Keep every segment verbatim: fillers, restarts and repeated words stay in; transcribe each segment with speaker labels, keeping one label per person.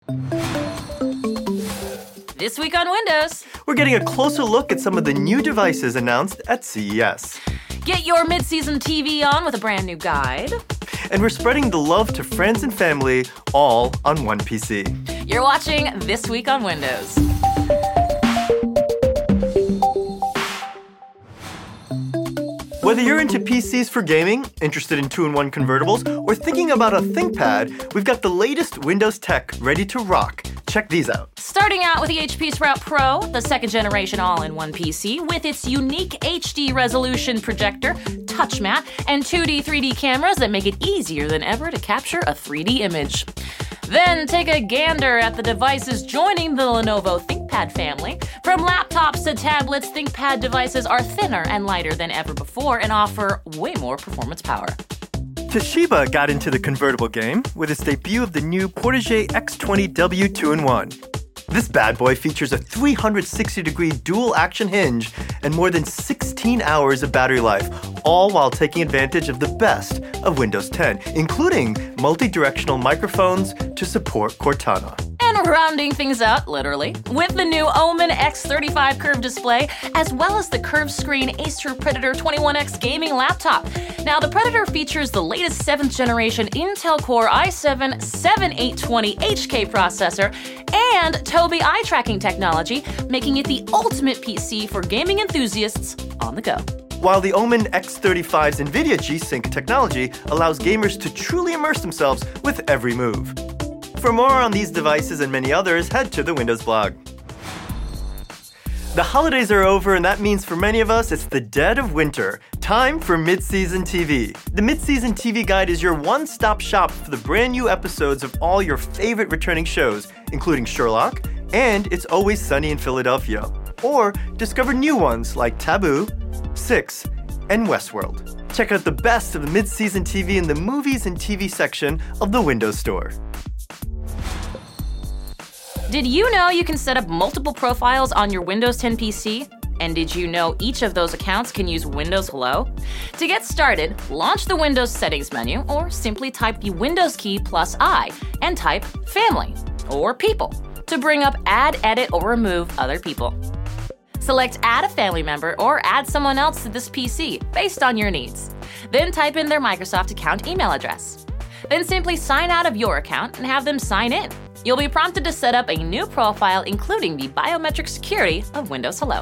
Speaker 1: This week on Windows,
Speaker 2: we're getting a closer look at some of the new devices announced at C E S.
Speaker 1: Get your mid-season T V on with a brand new guide.
Speaker 2: And we're spreading the love to friends and family, all on one P C.
Speaker 1: You're watching This Week on Windows.
Speaker 2: Whether you're into P Cs for gaming, interested in two in one convertibles, or thinking about a ThinkPad, we've got the latest Windows tech ready to rock. Check these out.
Speaker 1: Starting out with the H P Sprout Pro, the second generation all-in-one P C with its unique H D resolution projector, touch mat, and two D, three D cameras that make it easier than ever to capture a three D image. Then take a gander at the devices joining the Lenovo ThinkPad family. From laptops to tablets, ThinkPad devices are thinner and lighter than ever before and offer way more performance power.
Speaker 2: Toshiba got into the convertible game with its debut of the new Portage X twenty W two in one. This bad boy features a three hundred sixty degree dual action hinge and more than sixteen hours of battery life, all while taking advantage of the best of Windows ten, including multi-directional microphones to support Cortana.
Speaker 1: And rounding things out, literally, with the new Omen X thirty-five curved display, as well as the curved screen Acer Predator twenty-one X gaming laptop. Now, the Predator features the latest seventh generation Intel Core i seven seventy-eight twenty H K processor and Tobii eye tracking technology, making it the ultimate P C for gaming enthusiasts on the go.
Speaker 2: While the Omen X thirty-five's NVIDIA G-Sync technology allows gamers to truly immerse themselves with every move. For more on these devices and many others, head to the Windows blog. The holidays are over, and that means for many of us, it's the dead of winter. Time for Mid-Season T V. The Mid-Season T V Guide is your one-stop shop for the brand new episodes of all your favorite returning shows, including Sherlock and It's Always Sunny in Philadelphia. Or discover new ones like Taboo, Six, and Westworld. Check out the best of the Mid-Season T V in the Movies and T V section of the Windows Store.
Speaker 1: Did you know you can set up multiple profiles on your Windows ten P C? And did you know each of those accounts can use Windows Hello? To get started, launch the Windows Settings menu or simply type the Windows key plus I and type Family or People to bring up Add, Edit, or Remove Other People. Select Add a family member or add someone else to this P C based on your needs. Then type in their Microsoft account email address. Then simply sign out of your account and have them sign in. You'll be prompted to set up a new profile, including the biometric security of Windows Hello.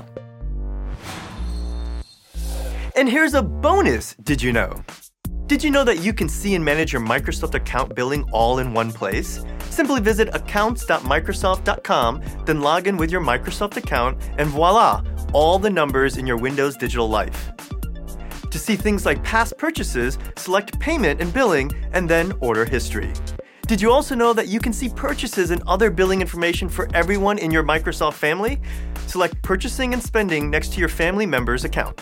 Speaker 2: And here's a bonus, did you know? Did you know that you can see and manage your Microsoft account billing all in one place? Simply visit accounts dot microsoft dot com, then log in with your Microsoft account, and voila, all the numbers in your Windows digital life. To see things like past purchases, select Payment and Billing, and then Order History. Did you also know that you can see purchases and other billing information for everyone in your Microsoft family? Select Purchasing and Spending next to your family member's account.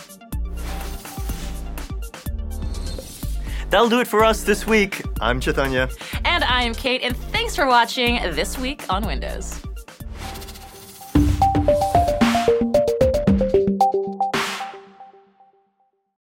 Speaker 2: That'll do it for us this week. I'm Chaitanya.
Speaker 1: And I'm Kate, and thanks for watching This Week on Windows.